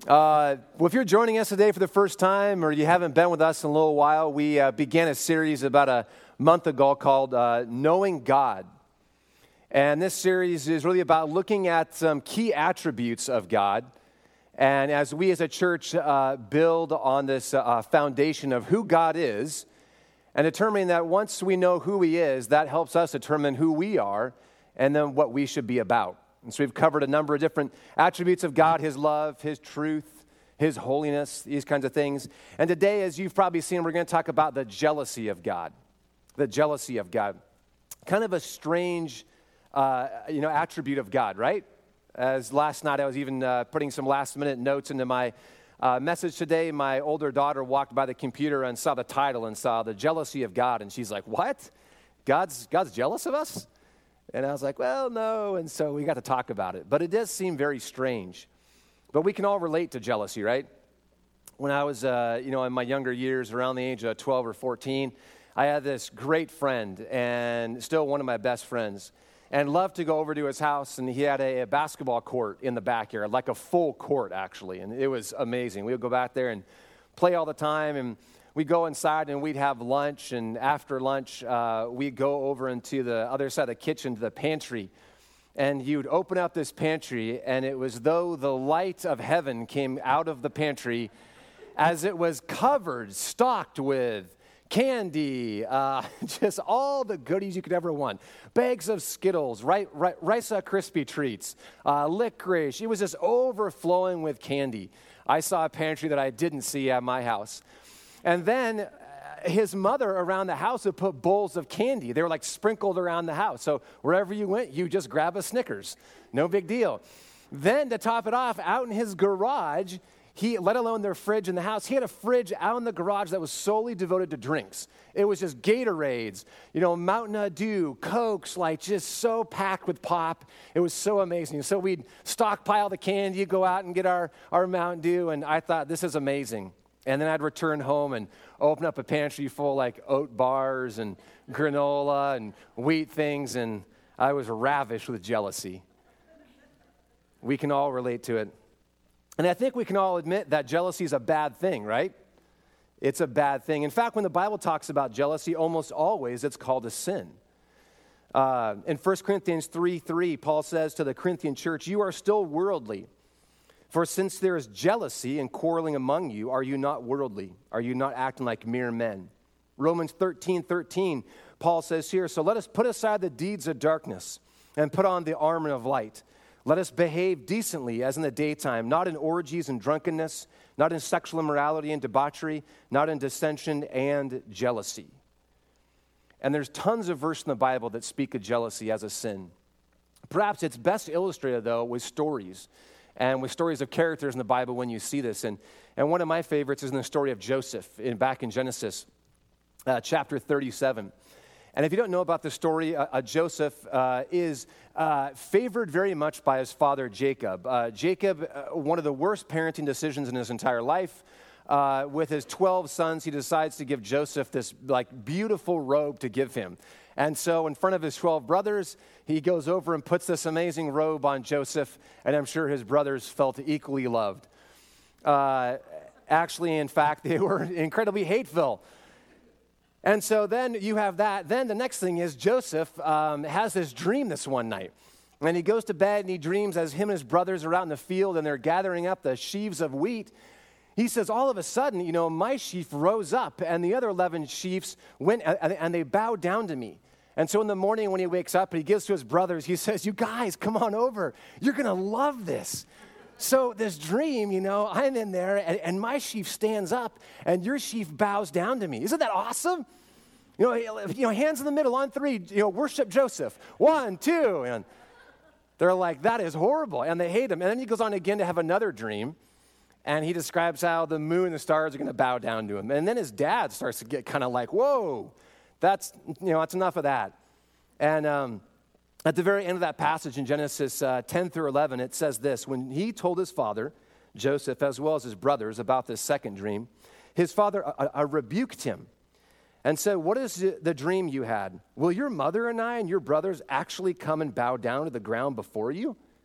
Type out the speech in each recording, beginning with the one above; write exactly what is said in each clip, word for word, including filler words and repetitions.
Uh, well, if you're joining us today for the first time or you haven't been with us in a little while, we uh, began a series about a month ago called uh, Knowing God. And this series is really about looking at some key attributes of God. And as we as a church uh, build on this uh, foundation of who God is, and determining that once we know who He is, that helps us determine who we are and then what we should be about. And so we've covered a number of different attributes of God, His love, His truth, His holiness, these kinds of things. And today, as you've probably seen, we're going to talk about the jealousy of God. The jealousy of God. Kind of a strange, uh, you know, attribute of God, right? As last night I was even uh, putting some last-minute notes into my uh, message today. My older daughter walked by the computer and saw the title and saw the jealousy of God. And she's like, what? God's God's jealous of us? And I was like, well, no. And so we got to talk about it. But it does seem very strange. But we can all relate to jealousy, right? When I was, uh, you know, in my younger years, around the age of twelve or fourteen, I had this great friend, and still one of my best friends, and loved to go over to his house, and he had a, a basketball court in the backyard, like a full court, actually. And it was amazing. We would go back there and play all the time, and we'd go inside and we'd have lunch, and after lunch, uh, we'd go over into the other side of the kitchen to the pantry, and you'd open up this pantry, and it was though the light of heaven came out of the pantry as it was covered, stocked with candy, uh, just all the goodies you could ever want. Bags of Skittles, right, right, Rice Krispie treats, uh, licorice. It was just overflowing with candy. I saw a pantry that I didn't see at my house. And then uh, his mother around the house would put bowls of candy. They were like sprinkled around the house. So wherever you went, you just grab a Snickers. No big deal. Then to top it off, out in his garage, he, let alone their fridge in the house, he had a fridge out in the garage that was solely devoted to drinks. It was just Gatorades, you know, Mountain Dew, Cokes, like just so packed with pop. It was so amazing. So we'd stockpile the candy, go out and get our, our Mountain Dew, and I thought, this is amazing. And then I'd return home and open up a pantry full like oat bars and granola and wheat things, and I was ravished with jealousy. We can all relate to it. And I think we can all admit that jealousy is a bad thing, right? It's a bad thing. In fact, when the Bible talks about jealousy, almost always it's called a sin. Uh, in First Corinthians three three, Paul says to the Corinthian church, you are still worldly. For since there is jealousy and quarreling among you, are you not worldly? Are you not acting like mere men? Romans thirteen thirteen, Paul says here, so let us put aside the deeds of darkness and put on the armor of light. Let us behave decently as in the daytime, not in orgies and drunkenness, not in sexual immorality and debauchery, not in dissension and jealousy. And there's tons of verses in the Bible that speak of jealousy as a sin. Perhaps it's best illustrated, though, with stories. And with stories of characters in the Bible when you see this. And, and one of my favorites is in the story of Joseph in, back in Genesis uh, chapter thirty-seven. And if you don't know about the story, uh, uh, Joseph uh, is uh, favored very much by his father Jacob. Uh, Jacob, uh, one of the worst parenting decisions in his entire life. Uh, with his twelve sons, he decides to give Joseph this like beautiful robe to give him. And so in front of his twelve brothers, he goes over and puts this amazing robe on Joseph, and I'm sure his brothers felt equally loved. Uh, actually, in fact, they were incredibly hateful. And so then you have that. Then the next thing is Joseph um, has this dream this one night. And he goes to bed and he dreams as him and his brothers are out in the field and they're gathering up the sheaves of wheat. He says, all of a sudden, you know, my sheaf rose up and the other eleven sheaves went and they bowed down to me. And so in the morning when he wakes up and he gives to his brothers, he says, you guys, come on over. You're going to love this. So this dream, you know, I'm in there and, and my sheaf stands up and your sheaf bows down to me. Isn't that awesome? You know, you know, hands in the middle on three, you know, worship Joseph. One, two. And they're like, that is horrible. And they hate him. And then he goes on again to have another dream. And he describes how the moon and the stars are going to bow down to him. And then his dad starts to get kind of like, whoa, that's, you know, that's enough of that. And um, at the very end of that passage in Genesis uh, ten through eleven, it says this, when he told his father, Joseph, as well as his brothers, about this second dream, his father uh, uh, rebuked him and said, what is the dream you had? Will your mother and I and your brothers actually come and bow down to the ground before you?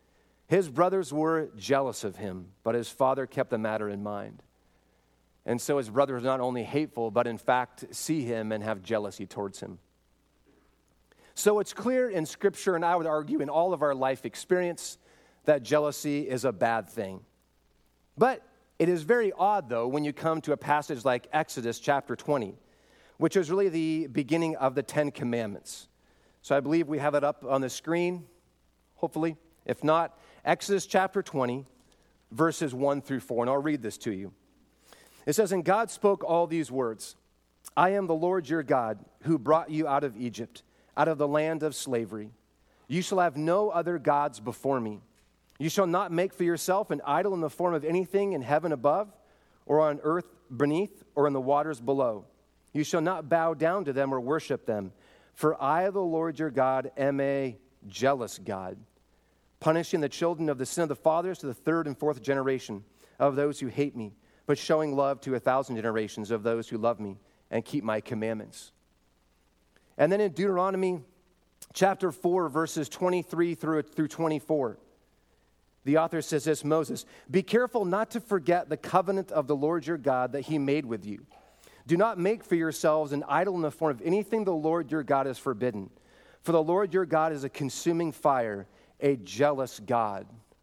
His brothers were jealous of him, but his father kept the matter in mind. And so his brothers not only hateful, but in fact see him and have jealousy towards him. So it's clear in Scripture, and I would argue in all of our life experience, that jealousy is a bad thing. But it is very odd, though, when you come to a passage like Exodus chapter twenty, which is really the beginning of the Ten Commandments. So I believe we have it up on the screen, hopefully. If not, Exodus chapter twenty, verses one through four, and I'll read this to you. It says, "And God spoke all these words, I am the Lord your God, who brought you out of Egypt, out of the land of slavery. You shall have no other gods before me. You shall not make for yourself an idol in the form of anything in heaven above, or on earth beneath, or in the waters below. You shall not bow down to them or worship them. For I, the Lord your God, am a jealous God, punishing the children of the sin of the fathers to the third and fourth generation of those who hate me, but showing love to a thousand generations of those who love me and keep my commandments." And then in Deuteronomy chapter four, verses twenty-three through, through twenty-four, the author says this, Moses, "Be careful not to forget the covenant of the Lord your God that he made with you. Do not make for yourselves an idol in the form of anything the Lord your God has forbidden. For the Lord your God is a consuming fire, a jealous God."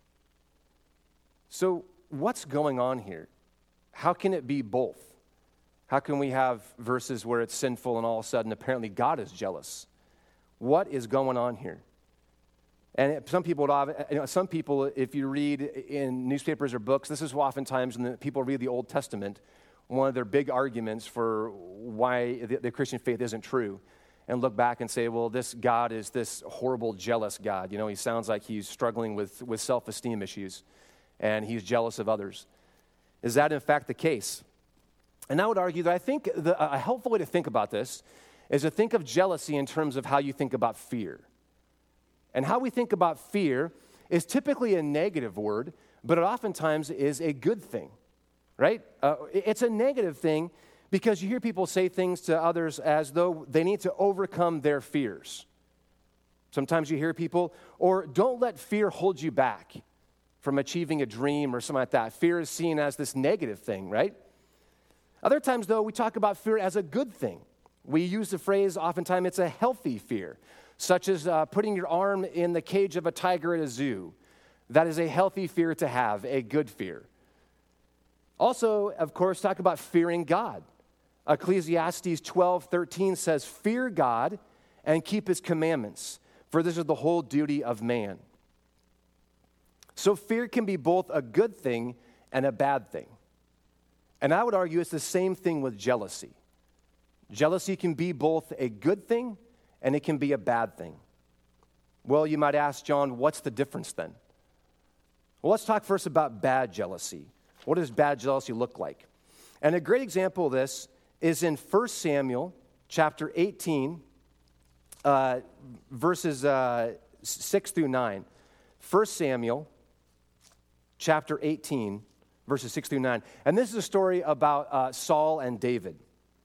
So what's going on here? How can it be both? How can we have verses where it's sinful and all of a sudden apparently God is jealous? What is going on here? And some people, you know, some people, if you read in newspapers or books, this is oftentimes when the people read the Old Testament, one of their big arguments for why the, the Christian faith isn't true, and look back and say, well, this God is this horrible, jealous God. You know, he sounds like he's struggling with, with self-esteem issues, and he's jealous of others. Is that, in fact, the case? And I would argue that I think the, a helpful way to think about this is to think of jealousy in terms of how you think about fear. And how we think about fear is typically a negative word, but it oftentimes is a good thing, right? Uh, it's a negative thing because you hear people say things to others as though they need to overcome their fears. Sometimes you hear people, or don't let fear hold you back from achieving a dream or something like that. Fear is seen as this negative thing, right? Other times, though, we talk about fear as a good thing. We use the phrase, oftentimes it's a healthy fear, such as uh, putting your arm in the cage of a tiger at a zoo. That is a healthy fear to have, a good fear. Also, of course, talk about fearing God. Ecclesiastes twelve thirteen says, "Fear God and keep his commandments, for this is the whole duty of man." So fear can be both a good thing and a bad thing. And I would argue it's the same thing with jealousy. Jealousy can be both a good thing and it can be a bad thing. Well, you might ask, John, what's the difference then? Well, let's talk first about bad jealousy. What does bad jealousy look like? And a great example of this is in First Samuel chapter eighteen, uh, verses uh, six through nine. First Samuel chapter eighteen, verses six through nine. And this is a story about uh, Saul and David.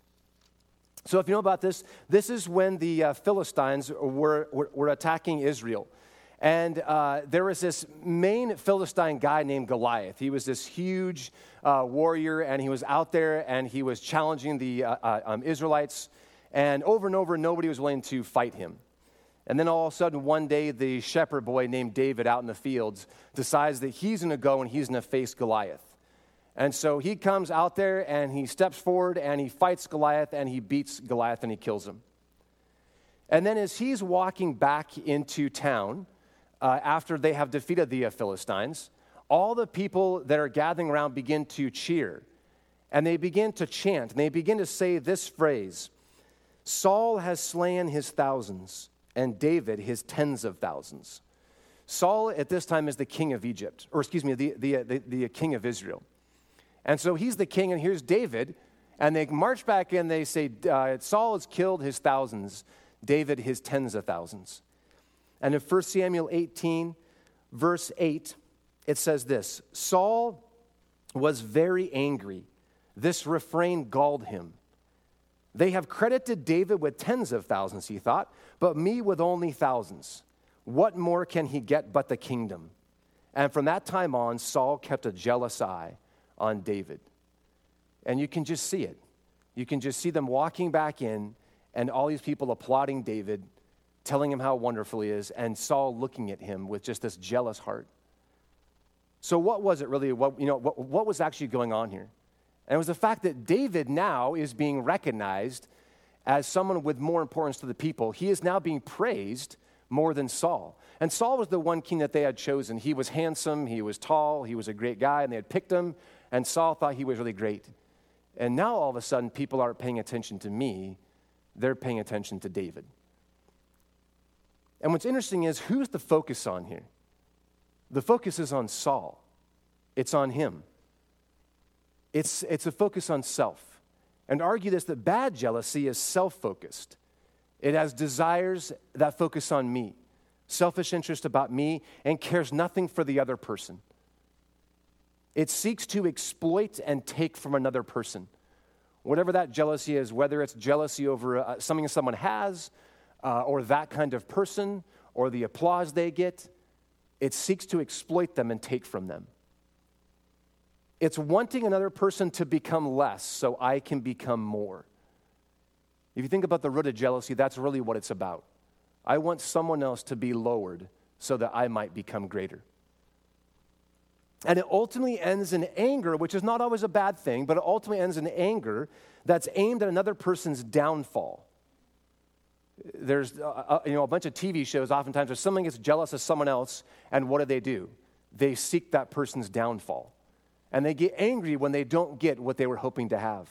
So if you know about this, this is when the uh, Philistines were, were, were attacking Israel. And uh, there was this main Philistine guy named Goliath. He was this huge uh, warrior, and he was out there, and he was challenging the uh, uh, um, Israelites. And over and over, nobody was willing to fight him. And then all of a sudden, one day, the shepherd boy named David out in the fields decides that he's going to go and he's going to face Goliath. And so he comes out there and he steps forward and he fights Goliath and he beats Goliath and he kills him. And then as he's walking back into town, uh, after they have defeated the uh, Philistines, all the people that are gathering around begin to cheer. And they begin to chant. And they begin to say this phrase, "Saul has slain his thousands, and David his tens of thousands." Saul at this time is the king of Egypt, or excuse me, the, the, the, the king of Israel. And so he's the king, and here's David, and they march back in, they say, uh, Saul has killed his thousands, David his tens of thousands. And in First Samuel eighteen, verse eight, it says this, "Saul was very angry. This refrain galled him. They have credited David with tens of thousands, he thought, but me with only thousands. What more can he get but the kingdom?" And from that time on, Saul kept a jealous eye on David. And you can just see it. You can just see them walking back in and all these people applauding David, telling him how wonderful he is, and Saul looking at him with just this jealous heart. So what was it really, what, you know, what, what was actually going on here? And it was the fact that David now is being recognized as someone with more importance to the people. He is now being praised more than Saul. And Saul was the one king that they had chosen. He was handsome, he was tall, he was a great guy, and they had picked him, and Saul thought he was really great. And now all of a sudden, people aren't paying attention to me, they're paying attention to David. And what's interesting is, who's the focus on here? The focus is on Saul. It's on him. It's, it's a focus on self. And argue this, that bad jealousy is self-focused. It has desires that focus on me, selfish interest about me, and cares nothing for the other person. It seeks to exploit and take from another person. Whatever that jealousy is, whether it's jealousy over uh, something someone has, uh, or that kind of person, or the applause they get, it seeks to exploit them and take from them. It's wanting another person to become less so I can become more. If you think about the root of jealousy, that's really what it's about. I want someone else to be lowered so that I might become greater. And it ultimately ends in anger, which is not always a bad thing, but it ultimately ends in anger that's aimed at another person's downfall. There's uh, you know, a bunch of T V shows oftentimes where someone gets jealous of someone else, and what do they do? They seek that person's downfall. And they get angry when they don't get what they were hoping to have.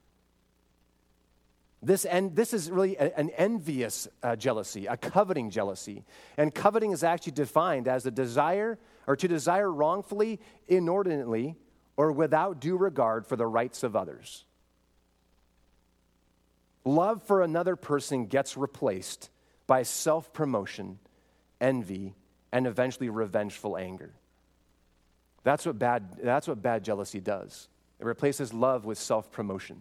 This, and this is really a, an envious uh, jealousy, a coveting jealousy. And coveting is actually defined as a desire, or to desire wrongfully, inordinately, or without due regard for the rights of others. Love for another person gets replaced by self-promotion, envy, and eventually revengeful anger. That's what bad, that's what bad jealousy does. It replaces love with self-promotion.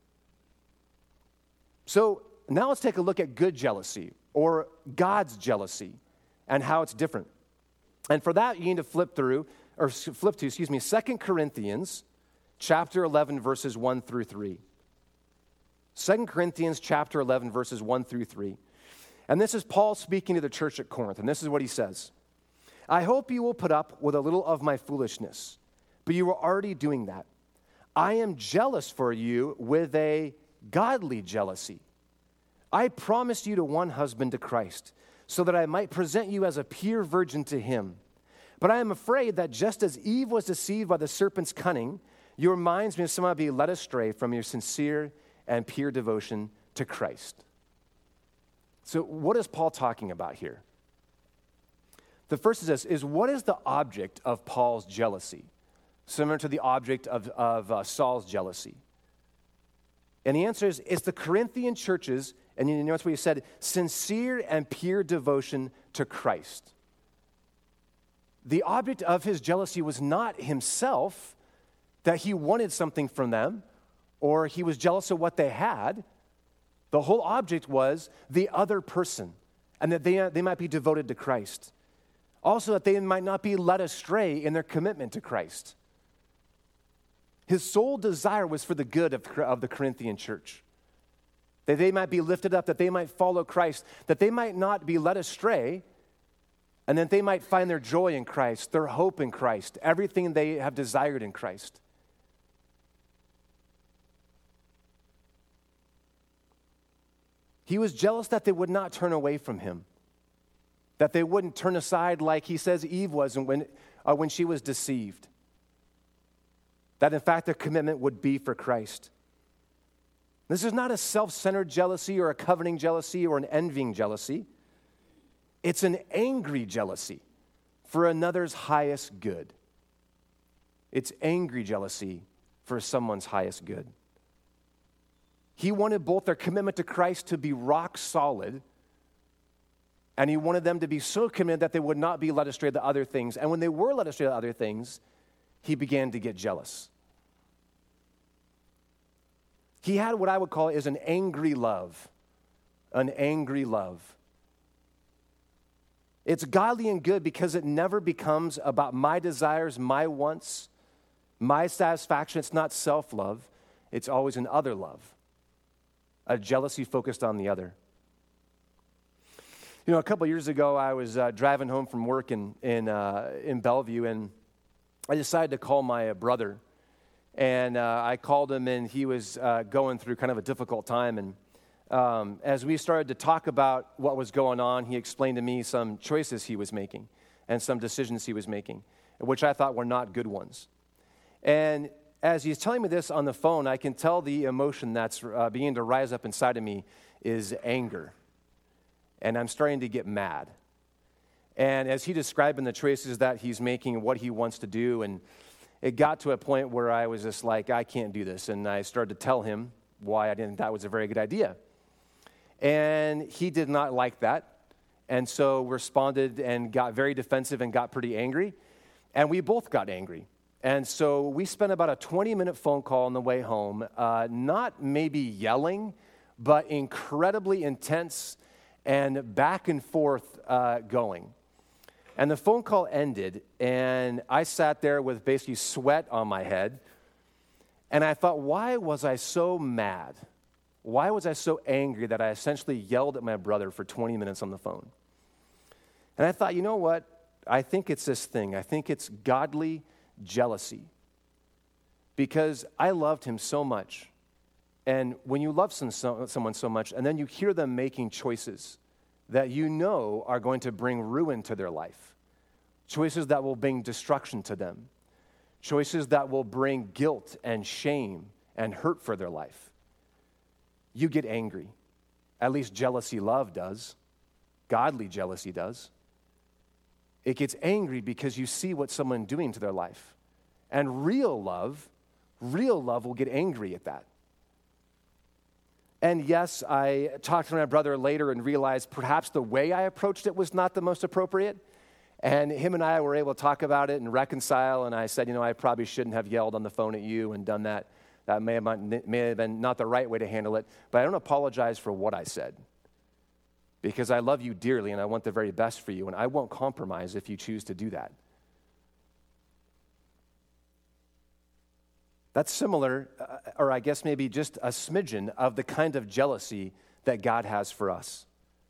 So now let's take a look at good jealousy, or God's jealousy, and how it's different. And for that, you need to flip through, or flip to, excuse me, Second Corinthians chapter eleven, verses one through three. Second Corinthians chapter eleven, verses one through three. And this is Paul speaking to the church at Corinth, and this is what he says. I hope you will put up with a little of my foolishness, but you are already doing that. I am jealous for you with a godly jealousy. I promised you to one husband, to Christ, so that I might present you as a pure virgin to him. But I am afraid that just as Eve was deceived by the serpent's cunning, your minds may somehow be led astray from your sincere and pure devotion to Christ. So what is Paul talking about here? The first is this, is what is the object of Paul's jealousy? Similar to the object of, of uh, Saul's jealousy. And the answer is, it's the Corinthian churches, and you notice what he said, sincere and pure devotion to Christ. The object of his jealousy was not himself, that he wanted something from them, or he was jealous of what they had. The whole object was the other person, and that they, they might be devoted to Christ. Also, that they might not be led astray in their commitment to Christ. His sole desire was for the good of, of the Corinthian church. That they might be lifted up, that they might follow Christ, that they might not be led astray, and that they might find their joy in Christ, their hope in Christ, everything they have desired in Christ. He was jealous that they would not turn away from him, that they wouldn't turn aside like he says Eve was when, uh, when she was deceived. That in fact their commitment would be for Christ. This is not a self-centered jealousy or a coveting jealousy or an envying jealousy. It's an angry jealousy for another's highest good. It's angry jealousy for someone's highest good. He wanted both their commitment to Christ to be rock solid, and he wanted them to be so committed that they would not be led astray to other things. And when they were led astray to other things, he began to get jealous. He had what I would call is an angry love. An angry love. It's godly and good because it never becomes about my desires, my wants, my satisfaction. It's not self-love. It's always an other love, a jealousy focused on the other. You know, a couple years ago, I was uh, driving home from work in in, uh, in Bellevue, and I decided to call my brother. And uh, I called him, and he was uh, going through kind of a difficult time. And um, as we started to talk about what was going on, he explained to me some choices he was making and some decisions he was making, which I thought were not good ones. And as he's telling me this on the phone, I can tell the emotion that's uh, beginning to rise up inside of me is anger. And I'm starting to get mad. And as he describing the choices that he's making and what he wants to do, and it got to a point where I was just like, I can't do this. And I started to tell him why I didn't think that was a very good idea. And he did not like that. And so responded and got very defensive and got pretty angry. And we both got angry. And so we spent about a twenty-minute phone call on the way home, uh, not maybe yelling, but incredibly intense and back and forth uh, going. And the phone call ended, and I sat there with basically sweat on my head, and I thought, why was I so mad? Why was I so angry that I essentially yelled at my brother for twenty minutes on the phone? And I thought, you know what? I think it's this thing. I think it's godly jealousy, because I loved him so much. And when you love some, someone so much, and then you hear them making choices that you know are going to bring ruin to their life, choices that will bring destruction to them, choices that will bring guilt and shame and hurt for their life, you get angry. At least jealousy love does. Godly jealousy does. It gets angry because you see what someone's doing to their life. And real love, real love will get angry at that. And yes, I talked to my brother later and realized perhaps the way I approached it was not the most appropriate. And him and I were able to talk about it and reconcile. And I said, you know, I probably shouldn't have yelled on the phone at you and done that. That may have, may have been not the right way to handle it. But I don't apologize for what I said, because I love you dearly and I want the very best for you. And I won't compromise if you choose to do that. That's similar, uh, or I guess maybe just a smidgen of the kind of jealousy that God has for us.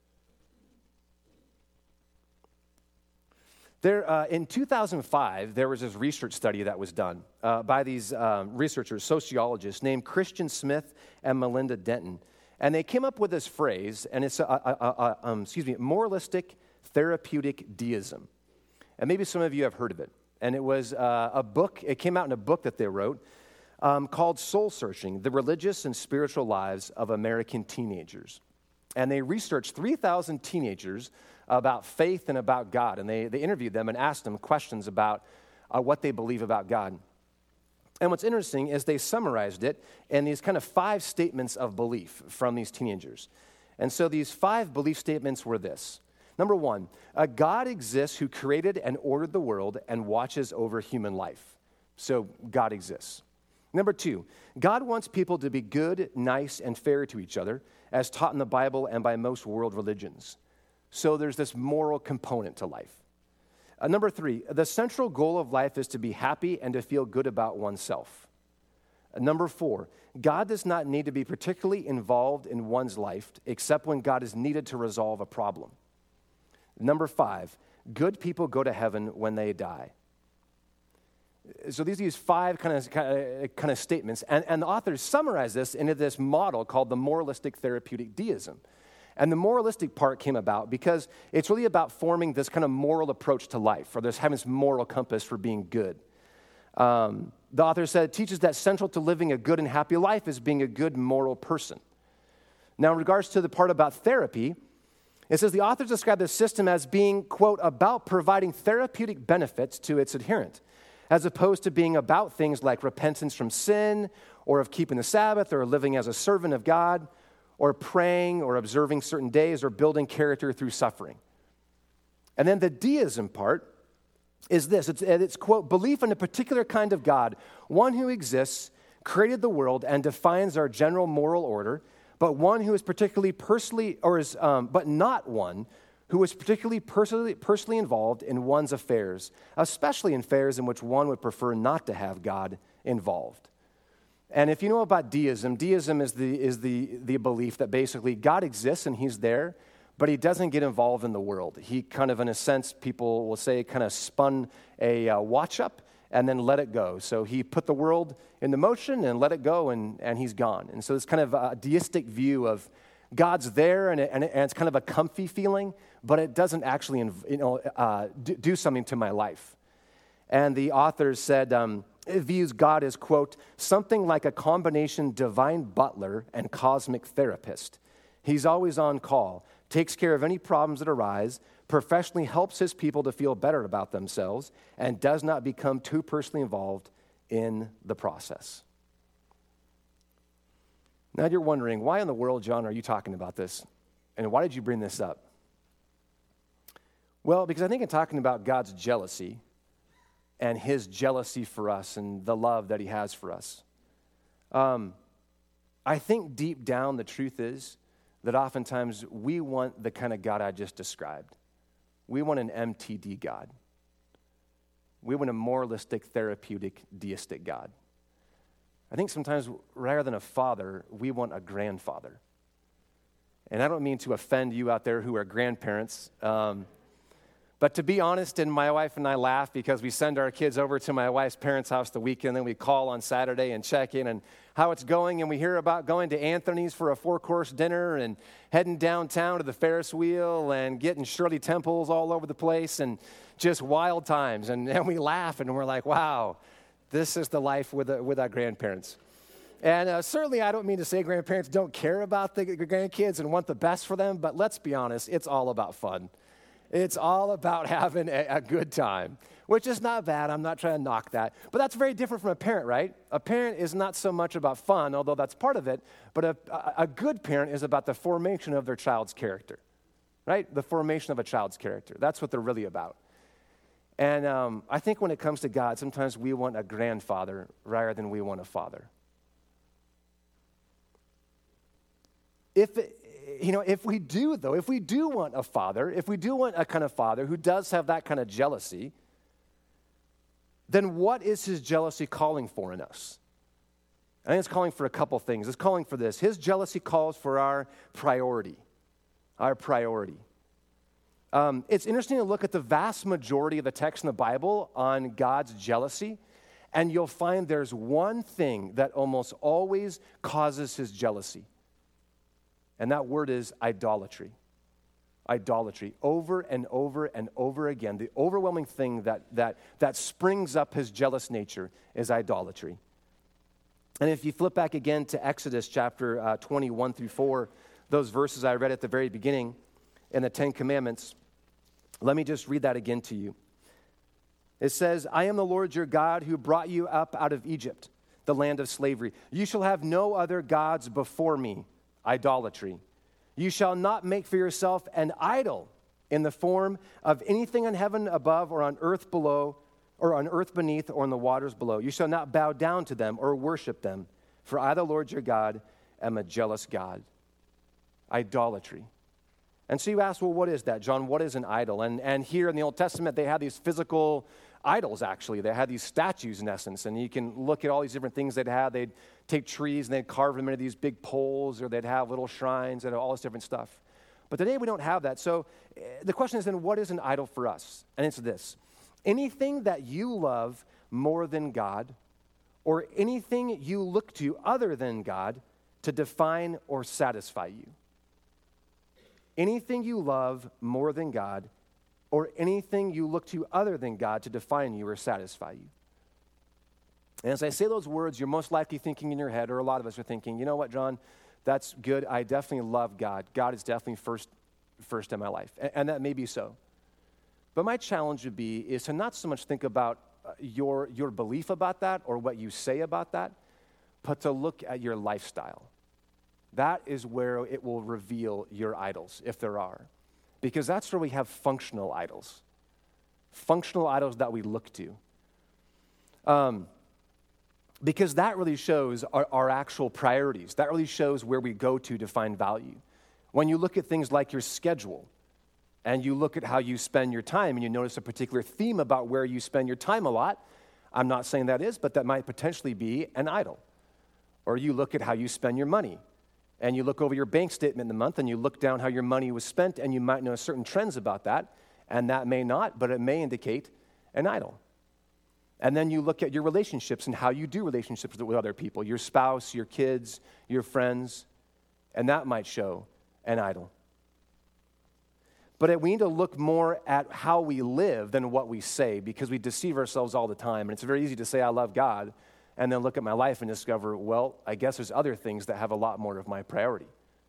There, uh, in two thousand five, there was this research study that was done uh, by these um, researchers, sociologists, named Christian Smith and Melinda Denton. And they came up with this phrase, and it's, a, a, a, a, um, excuse me, moralistic therapeutic deism. And maybe some of you have heard of it. And it was uh, a book, it came out in a book that they wrote, Um, called Soul Searching, The Religious and Spiritual Lives of American Teenagers. And they researched three thousand teenagers about faith and about God. And they, they interviewed them and asked them questions about uh, what they believe about God. And what's interesting is they summarized it in these kind of five statements of belief from these teenagers. And so these five belief statements were this. Number one, a God exists who created and ordered the world and watches over human life. So God exists. Number two, God wants people to be good, nice, and fair to each other, as taught in the Bible and by most world religions. So there's this moral component to life. Uh, number three, the central goal of life is to be happy and to feel good about oneself. Uh, number four, God does not need to be particularly involved in one's life except when God is needed to resolve a problem. Number five, good people go to heaven when they die. So these are these five kind of, kind of, kind of statements, and, and the authors summarize this into this model called the moralistic therapeutic deism. And the moralistic part came about because it's really about forming this kind of moral approach to life, or this having this moral compass for being good. Um, the author said it teaches that central to living a good and happy life is being a good moral person. Now, in regards to the part about therapy, it says the authors describe this system as being, quote, about providing therapeutic benefits to its adherent, as opposed to being about things like repentance from sin, or of keeping the Sabbath, or living as a servant of God, or praying, or observing certain days, or building character through suffering. And then the deism part is this. It's, it's, quote, belief in a particular kind of God, one who exists, created the world, and defines our general moral order, but one who is particularly personally, or is, um, but not one who was particularly personally, personally involved in one's affairs, especially in affairs in which one would prefer not to have God involved. And if you know about deism, deism is the, is the, the belief that basically God exists and he's there, but he doesn't get involved in the world. He kind of, in a sense, people will say, kind of spun a uh, watch up and then let it go. So he put the world into motion and let it go, and, and he's gone. And so it's kind of a deistic view of God's there, and, it, and, it, and it's kind of a comfy feeling, but it doesn't actually, you know, uh, do something to my life. And the authors said, um, it views God as, quote, something like a combination divine butler and cosmic therapist. He's always on call, takes care of any problems that arise, professionally helps his people to feel better about themselves, and does not become too personally involved in the process. Now you're wondering, why in the world, John, are you talking about this? And why did you bring this up? Well, because I think in talking about God's jealousy and his jealousy for us and the love that he has for us, um, I think deep down the truth is that oftentimes we want the kind of God I just described. We want an M T D God. We want a moralistic, therapeutic, deistic God. I think sometimes rather than a father, we want a grandfather. And I don't mean to offend you out there who are grandparents, um, but to be honest, and my wife and I laugh because we send our kids over to my wife's parents' house the weekend, then we call on Saturday and check in and how it's going, and we hear about going to Anthony's for a four-course dinner and heading downtown to the Ferris wheel and getting Shirley Temples all over the place and just wild times. And, and we laugh and we're like, wow, this is the life with, uh, with our grandparents. And uh, certainly I don't mean to say grandparents don't care about the grandkids and want the best for them, but let's be honest, it's all about fun. It's all about having a, a good time, which is not bad. I'm not trying to knock that. But that's very different from a parent, right? A parent is not so much about fun, although that's part of it, but a, a good parent is about the formation of their child's character, right? The formation of a child's character. That's what they're really about. And um, I think when it comes to God, sometimes we want a grandfather rather than we want a father. If it, You know, if we do, though, if we do want a father, if we do want a kind of father who does have that kind of jealousy, then what is his jealousy calling for in us? I think it's calling for a couple things. It's calling for this. His jealousy calls for our priority, our priority. Um, it's interesting to look at the vast majority of the text in the Bible on God's jealousy, and you'll find there's one thing that almost always causes his jealousy. And that word is idolatry. Idolatry. Over and over and over again, the overwhelming thing that, that, that springs up his jealous nature is idolatry. And if you flip back again to Exodus chapter uh, twenty-one through four, those verses I read at the very beginning in the Ten Commandments, let me just read that again to you. It says, I am the Lord your God who brought you up out of Egypt, the land of slavery. You shall have no other gods before me. Idolatry. You shall not make for yourself an idol in the form of anything in heaven above or on earth below or on earth beneath or in the waters below. You shall not bow down to them or worship them, for I, the Lord your God, am a jealous God. Idolatry. And so you ask, well, what is that, John? What is an idol? And, and here in the Old Testament, they had these physical idols, actually. They had these statues, in essence, and you can look at all these different things they'd have. They'd take trees and they'd carve them into these big poles, or they'd have little shrines and all this different stuff. But today we don't have that. So uh, the question is then, what is an idol for us? And it's this. Anything that you love more than God, or anything you look to other than God to define or satisfy you. Anything you love more than God, or anything you look to other than God to define you or satisfy you. And as I say those words, you're most likely thinking in your head, or a lot of us are thinking, you know what, John, that's good. I definitely love God. God is definitely first, first in my life. And, and that may be so. But my challenge would be is to not so much think about your, your belief about that or what you say about that, but to look at your lifestyle. That is where it will reveal your idols, if there are. Because that's where we have functional idols. Functional idols that we look to. Um, because that really shows our, our actual priorities. That really shows where we go to to find value. When you look at things like your schedule, and you look at how you spend your time and you notice a particular theme about where you spend your time a lot, I'm not saying that is, but that might potentially be an idol. Or you look at how you spend your money, and you look over your bank statement in the month and you look down how your money was spent, and you might know certain trends about that, and that may not, but it may indicate an idol. And then you look at your relationships and how you do relationships with other people, your spouse, your kids, your friends, and that might show an idol. But we need to look more at how we live than what we say, because we deceive ourselves all the time. And it's very easy to say, I love God, and then look at my life and discover, well, I guess there's other things that have a lot more of my priority.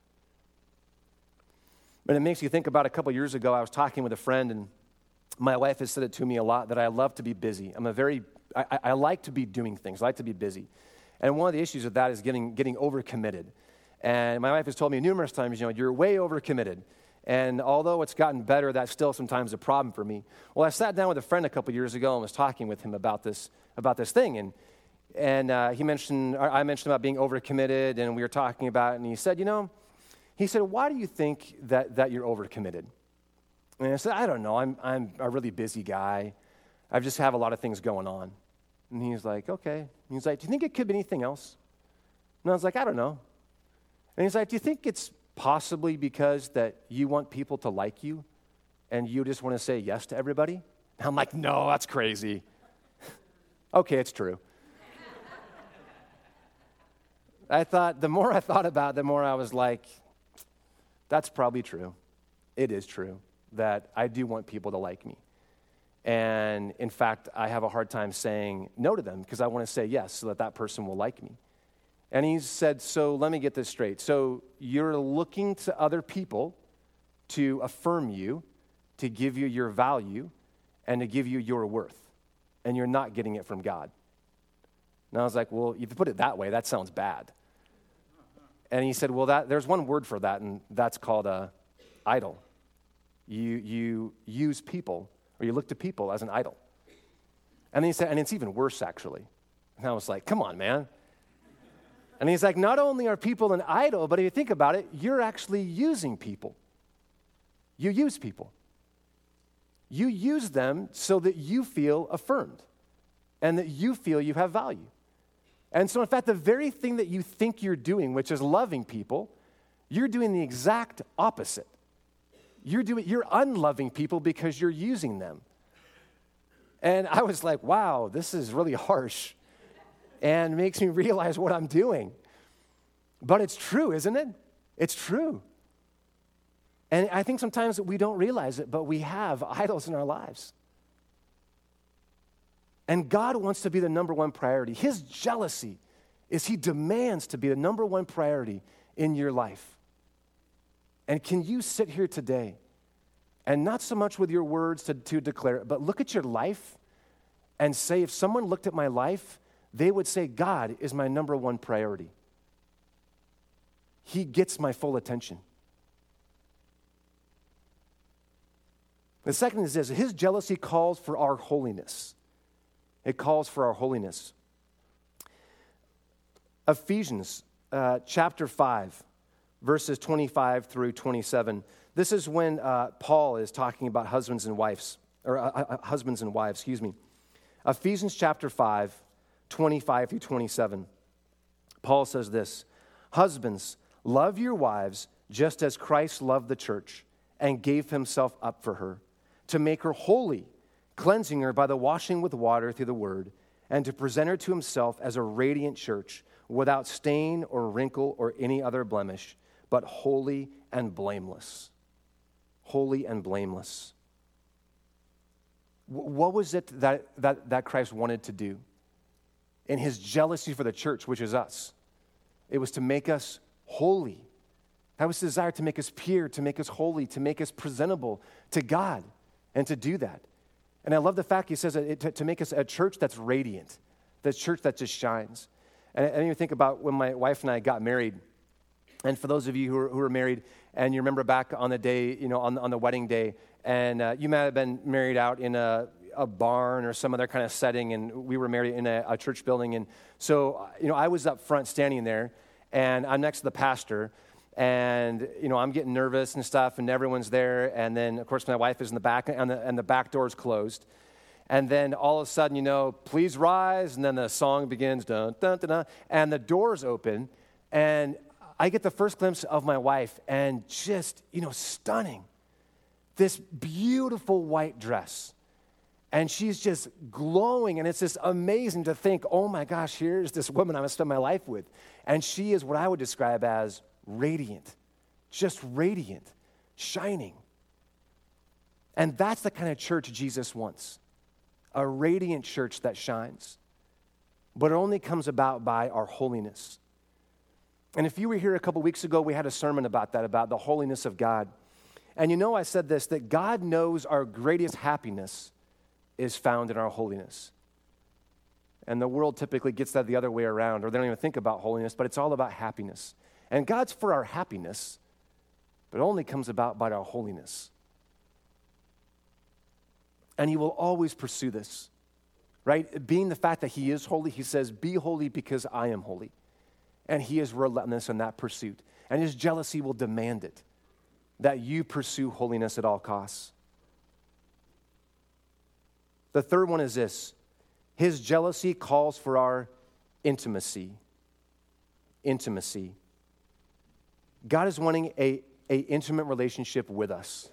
But it makes you think about a couple years ago, I was talking with a friend, and my wife has said it to me a lot, that I love to be busy. I'm a very, I, I like to be doing things. I like to be busy. And one of the issues with that is getting getting overcommitted. And my wife has told me numerous times, you know, you're way overcommitted. And although it's gotten better, that's still sometimes a problem for me. Well, I sat down with a friend a couple years ago and was talking with him about this about this thing. And and uh, he mentioned, I mentioned about being overcommitted, and we were talking about it, and he said, you know, he said, why do you think that, that you're overcommitted? And I said, I don't know. I'm I'm a really busy guy. I just have a lot of things going on. And he's like, okay. And he's like, do you think it could be anything else? And I was like, I don't know. And he's like, do you think it's possibly because that you want people to like you and you just want to say yes to everybody? And I'm like, no, that's crazy. Okay, it's true. I thought, the more I thought about it, the more I was like, that's probably true. It is true that I do want people to like me. And in fact, I have a hard time saying no to them because I want to say yes so that that person will like me. And he said, so let me get this straight. So you're looking to other people to affirm you, to give you your value, and to give you your worth. And you're not getting it from God. And I was like, well, if you put it that way, that sounds bad. And he said, well, that there's one word for that, and that's called a idol. You you use people, or you look to people as an idol. And then he said, and it's even worse, actually. And I was like, come on, man. And he's like, not only are people an idol, but if you think about it, you're actually using people. You use people. You use them so that you feel affirmed and that you feel you have value. And so, in fact, the very thing that you think you're doing, which is loving people, you're doing the exact opposite. You're doing, you're unloving people because you're using them. And I was like, wow, this is really harsh and makes me realize what I'm doing. But it's true, isn't it? It's true. And I think sometimes we don't realize it, but we have idols in our lives. And God wants to be the number one priority. His jealousy is he demands to be the number one priority in your life. And can you sit here today and not so much with your words to, to declare it, but look at your life and say, if someone looked at my life, they would say, God is my number one priority. He gets my full attention. The second is this, his jealousy calls for our holiness. It calls for our holiness. Ephesians uh, chapter five, verses twenty-five through twenty-seven. This is when uh, Paul is talking about husbands and wives, or uh, uh, husbands and wives, excuse me. Ephesians chapter five, twenty-five through twenty-seven. Paul says this, husbands, love your wives just as Christ loved the church and gave himself up for her, to make her holy, cleansing her by the washing with water through the word, and to present her to himself as a radiant church, without stain or wrinkle or any other blemish, but holy and blameless. Holy and blameless. What was it that, that, that Christ wanted to do? In his jealousy for the church, which is us, it was to make us holy. That was his desire, to make us pure, to make us holy, to make us presentable to God, and to do that. And I love the fact he says that it, to, to make us a church that's radiant, the church that just shines. And I, I even think about when my wife and I got married. And for those of you who are, who are married, and you remember back on the day, you know, on, on the wedding day, and uh, you might have been married out in a, a barn or some other kind of setting, and we were married in a, a church building. And so, you know, I was up front standing there, and I'm next to the pastor, And, you know, I'm getting nervous and stuff, and everyone's there. And then, of course, my wife is in the back, and the, and the back door is closed. And then all of a sudden, you know, please rise. And then the song begins, dun, dun, dun, dun, and the doors open. And I get the first glimpse of my wife, and just, you know, stunning. This beautiful white dress. And she's just glowing, and it's just amazing to think, oh my gosh, here's this woman I'm going to spend my life with. And she is what I would describe as radiant, just radiant, shining. And that's the kind of church Jesus wants, a radiant church that shines. But it only comes about by our holiness. And if you were here a couple weeks ago, we had a sermon about that, about the holiness of God. And you know I said this, that God knows our greatest happiness is found in our holiness. And the world typically gets that the other way around, or they don't even think about holiness, but it's all about happiness. And God's for our happiness, but it only comes about by our holiness. And he will always pursue this, right? Being the fact that he is holy, he says, be holy because I am holy. And he is relentless in that pursuit. And his jealousy will demand it, that you pursue holiness at all costs. The third one is this. His jealousy calls for our intimacy. Intimacy. God is wanting a, a intimate relationship with us.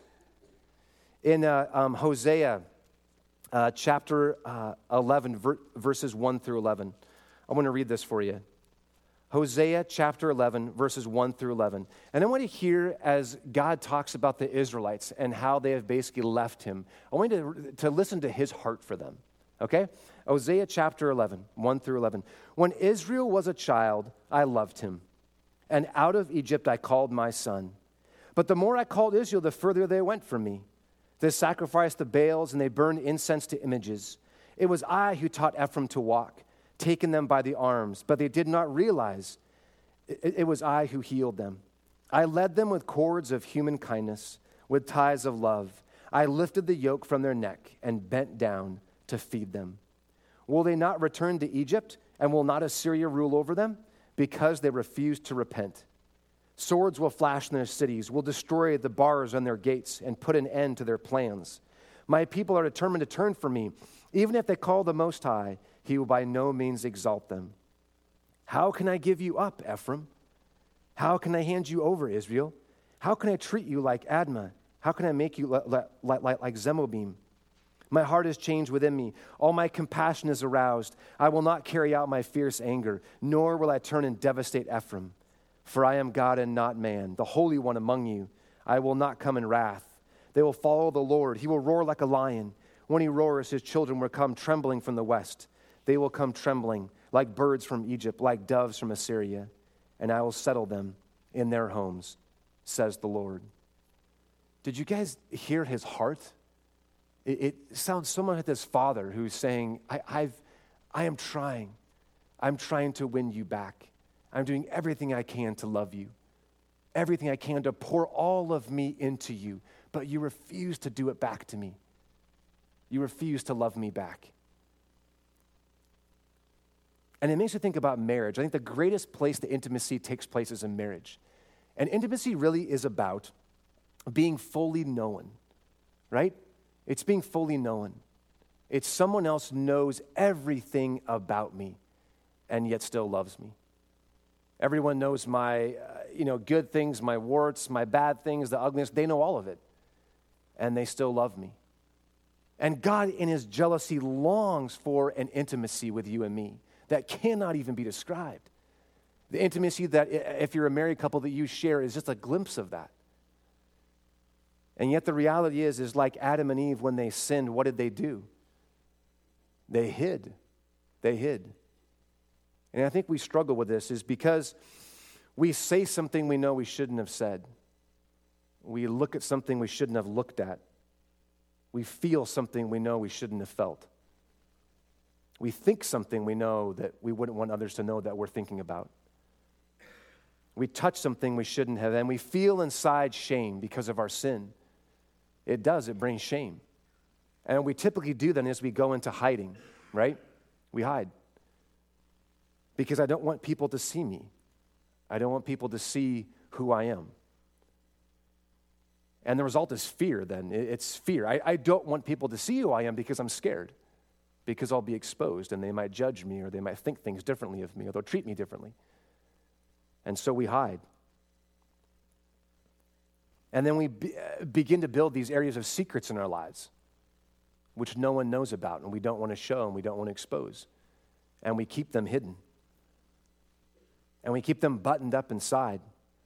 In uh, um, Hosea uh, chapter uh, eleven, ver- verses one through eleven, I want to read this for you. Hosea chapter eleven, verses one through eleven. And I want to hear as God talks about the Israelites and how they have basically left him. I want you to, to listen to his heart for them, okay? Hosea chapter eleven, one through eleven. When Israel was a child, I loved him, and out of Egypt I called my son. But the more I called Israel, the further they went from me. They sacrificed to Baals, and they burned incense to images. It was I who taught Ephraim to walk, taken them by the arms, but they did not realize it, it was I who healed them. I led them with cords of human kindness, with ties of love. I lifted the yoke from their neck and bent down to feed them. Will they not return to Egypt, and will not Assyria rule over them? Because they refuse to repent. Swords will flash in their cities, will destroy the bars on their gates, and put an end to their plans. My people are determined to turn from me. Even if they call the Most High, he will by no means exalt them. How can I give you up, Ephraim? How can I hand you over, Israel? How can I treat you like Admah? How can I make you like, like, like Zemobim? My heart is changed within me. All my compassion is aroused. I will not carry out my fierce anger, nor will I turn and devastate Ephraim. For I am God and not man, the Holy One among you. I will not come in wrath. They will follow the Lord. He will roar like a lion. When he roars, his children will come trembling from the west. They will come trembling like birds from Egypt, like doves from Assyria. And I will settle them in their homes, says the Lord. Did you guys hear his heart? It, it sounds so much like this father who's saying, I, I've, I am trying. I'm trying to win you back. I'm doing everything I can to love you, everything I can to pour all of me into you, but you refuse to do it back to me. You refuse to love me back. And it makes me think about marriage. I think the greatest place the intimacy takes place is in marriage. And intimacy really is about being fully known, right? It's being fully known. It's someone else knows everything about me and yet still loves me. Everyone knows my, uh, you know, good things, my warts, my bad things, the ugliness. They know all of it, and they still love me. And God, in his jealousy, longs for an intimacy with you and me that cannot even be described. The intimacy that, if you're a married couple, that you share is just a glimpse of that. And yet the reality is, is like Adam and Eve when they sinned, what did they do? They hid. They hid. And I think we struggle with this is because we say something we know we shouldn't have said. We look at something we shouldn't have looked at. We feel something we know we shouldn't have felt. We think something we know that we wouldn't want others to know that we're thinking about. We touch something we shouldn't have, and we feel inside shame because of our sin. It does, it brings shame. And what we typically do then is we go into hiding, right? We hide. Because I don't want people to see me. I don't want people to see who I am. And the result is fear then. It's fear. I, I don't want people to see who I am because I'm scared, because I'll be exposed and they might judge me or they might think things differently of me or they'll treat me differently. And so we hide. And then we be, uh, begin to build these areas of secrets in our lives, which no one knows about and we don't want to show and we don't want to expose. And we keep them hidden. And we keep them buttoned up inside.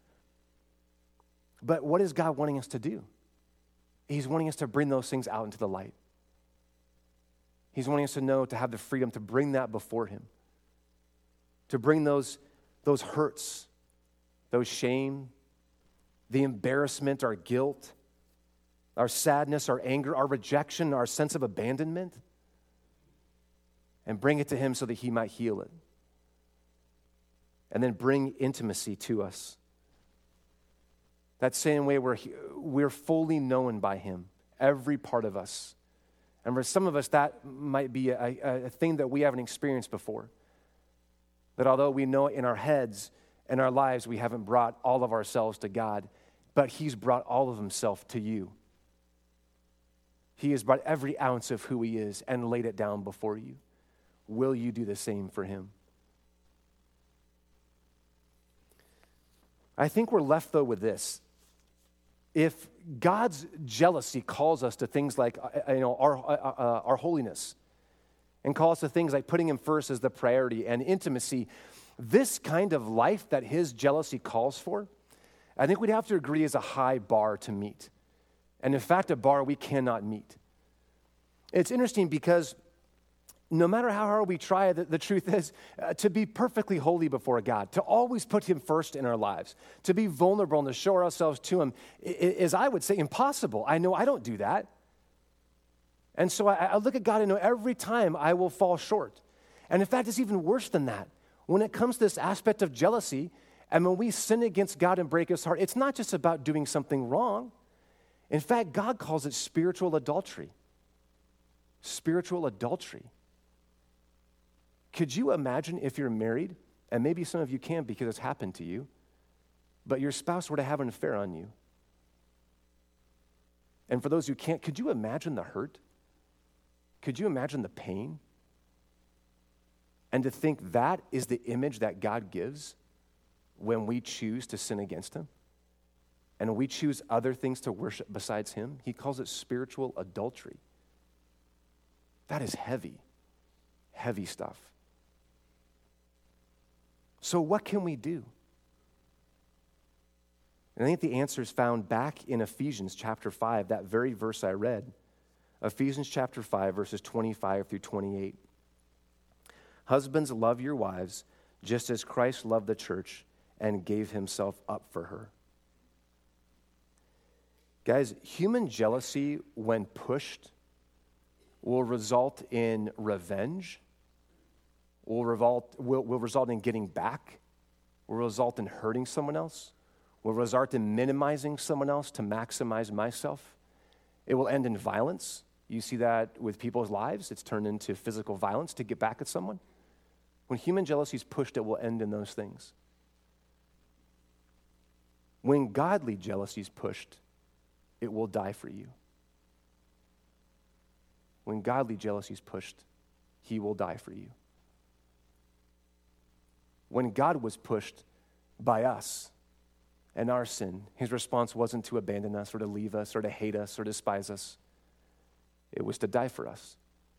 But what is God wanting us to do? He's wanting us to bring those things out into the light. He's wanting us to know, to have the freedom to bring that before him. To bring those, those hurts, those shame, the embarrassment, our guilt, our sadness, our anger, our rejection, our sense of abandonment, and bring it to him so that he might heal it. And then bring intimacy to us. That same way we're, we're fully known by him, every part of us. And for some of us, that might be a, a, a thing that we haven't experienced before. That although we know in our heads and our lives we haven't brought all of ourselves to God, but he's brought all of himself to you. He has brought every ounce of who he is and laid it down before you. Will you do the same for him? I think we're left, though, with this. If God's jealousy calls us to things like uh, you know, our, uh, uh, our holiness and calls to things like putting him first as the priority and intimacy, this kind of life that his jealousy calls for, I think we'd have to agree is a high bar to meet. And in fact, a bar we cannot meet. It's interesting because no matter how hard we try, the, the truth is uh, to be perfectly holy before God, to always put him first in our lives, to be vulnerable and to show ourselves to him is, I would say, impossible. I know I don't do that. And so I, I look at God and know every time I will fall short. And in fact, it's even worse than that. When it comes to this aspect of jealousy, and when we sin against God and break his heart, it's not just about doing something wrong. In fact, God calls it spiritual adultery. Spiritual adultery. Could you imagine if you're married, and maybe some of you can because it's happened to you, but your spouse were to have an affair on you? And for those who can't, could you imagine the hurt? Could you imagine the pain? And to think that is the image that God gives when we choose to sin against him, and we choose other things to worship besides him, he calls it spiritual adultery. That is heavy, heavy stuff. So what can we do? And I think the answer is found back in Ephesians chapter five, that very verse I read. Ephesians chapter five, verses twenty-five through twenty-eight. Husbands, love your wives, just as Christ loved the church and gave himself up for her. Guys, human jealousy, when pushed, will result in revenge, will, revolt, will, will result in getting back, will result in hurting someone else, will result in minimizing someone else to maximize myself. It will end in violence. You see that with people's lives. It's turned into physical violence to get back at someone. When human jealousy is pushed, it will end in those things. When godly jealousy is pushed, it will die for you. When godly jealousy is pushed, he will die for you. When God was pushed by us and our sin, his response wasn't to abandon us or to leave us or to hate us or despise us. It was to die for us.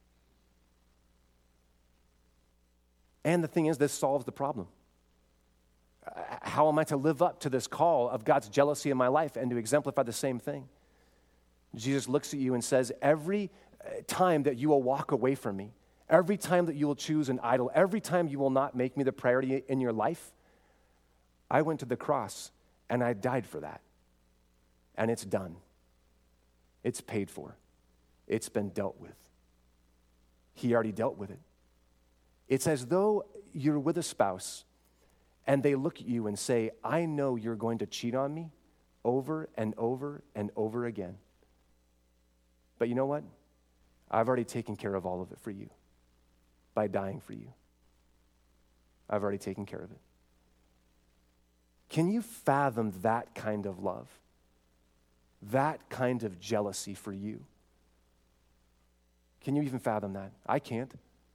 And the thing is, this solves the problem. How am I to live up to this call of God's jealousy in my life and to exemplify the same thing? Jesus looks at you and says, every time that you will walk away from me, every time that you will choose an idol, every time you will not make me the priority in your life, I went to the cross and I died for that. And it's done. It's paid for. It's been dealt with. He already dealt with it. It's as though you're with a spouse and they look at you and say, I know you're going to cheat on me over and over and over again. But you know what? I've already taken care of all of it for you by dying for you. I've already taken care of it. Can you fathom that kind of love? That kind of jealousy for you? Can you even fathom that? I can't.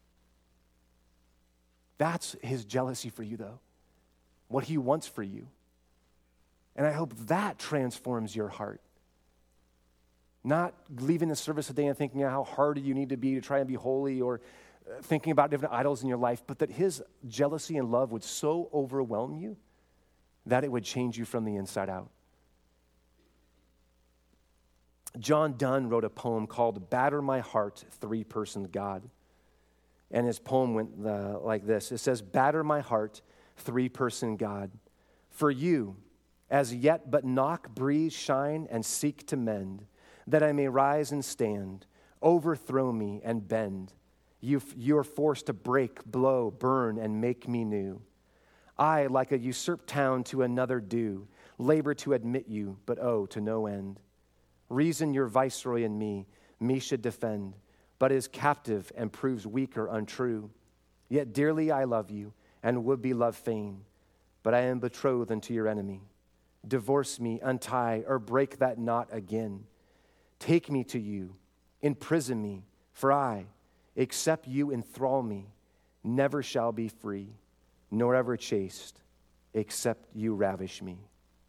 That's his jealousy for you, though. What he wants for you. And I hope that transforms your heart. Not leaving the service today and thinking how hard you need to be to try and be holy, or thinking about different idols in your life, but that his jealousy and love would so overwhelm you that it would change you from the inside out. John Donne wrote a poem called Batter My Heart, Three-Person God. And his poem went uh, like this. It says, batter my heart, three-person God. For you, as yet but knock, breathe, shine, and seek to mend, that I may rise and stand, overthrow me and bend. You, you are forced to break, blow, burn, and make me new. I, like a usurped town to another do, labor to admit you, but oh, to no end. Reason your viceroy in me, me should defend, but is captive and proves weak or untrue. Yet dearly I love you, and would be loved fain, but I am betrothed unto your enemy. Divorce me, untie, or break that knot again. Take me to you, imprison me, for I, except you enthrall me, never shall be free, nor ever chaste, except you ravish me.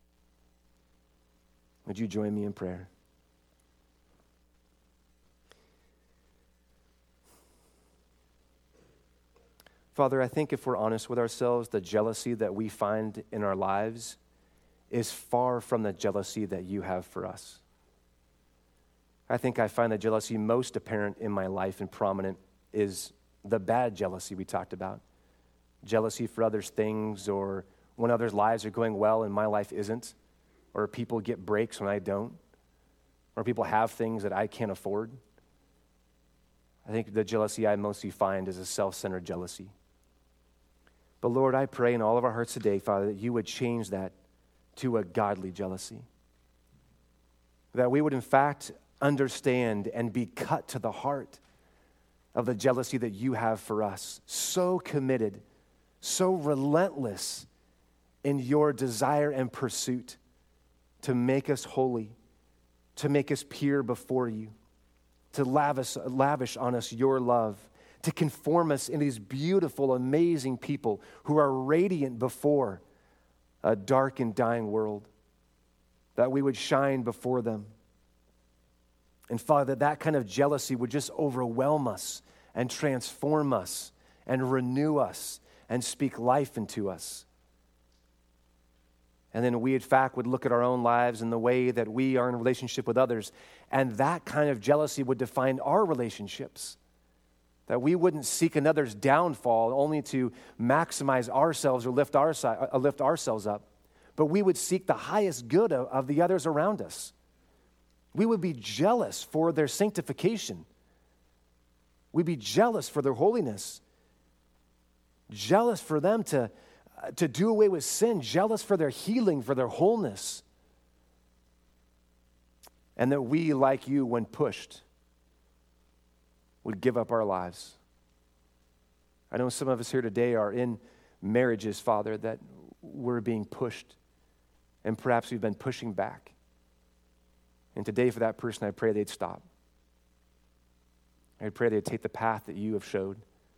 Would you join me in prayer? Father, I think if we're honest with ourselves, the jealousy that we find in our lives is far from the jealousy that you have for us. I think I find the jealousy most apparent in my life and prominent is the bad jealousy we talked about. Jealousy for others' things, or when others' lives are going well and my life isn't, or people get breaks when I don't, or people have things that I can't afford. I think the jealousy I mostly find is a self-centered jealousy. But Lord, I pray in all of our hearts today, Father, that you would change that to a godly jealousy. That we would in fact understand and be cut to the heart of the jealousy that you have for us. So committed, so relentless in your desire and pursuit to make us holy, to make us pure before you, to lavish, lavish on us your love, to conform us into these beautiful, amazing people who are radiant before a dark and dying world, that we would shine before them. And Father, that kind of jealousy would just overwhelm us and transform us and renew us and speak life into us. And then we, in fact, would look at our own lives and the way that we are in a relationship with others, and that kind of jealousy would define our relationships. That we wouldn't seek another's downfall only to maximize ourselves or lift, our, uh, lift ourselves up, but we would seek the highest good of, of the others around us. We would be jealous for their sanctification. We'd be jealous for their holiness. Jealous for them to, uh, to do away with sin. Jealous for their healing, for their wholeness. And that we, like you, when pushed, would give up our lives. I know some of us here today are in marriages, Father, that we're being pushed, and perhaps we've been pushing back. And today for that person, I pray they'd stop. I pray they'd take the path that you have showed.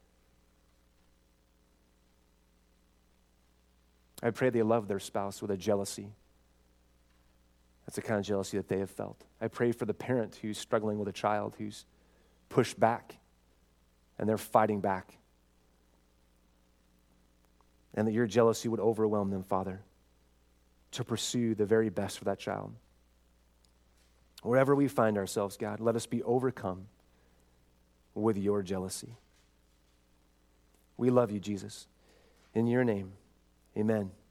I pray they love their spouse with a jealousy. That's the kind of jealousy that they have felt. I pray for the parent who's struggling with a child who's pushed back, and they're fighting back. And that your jealousy would overwhelm them, Father, to pursue the very best for that child. Wherever we find ourselves, God, let us be overcome with your jealousy. We love you, Jesus. In your name, amen.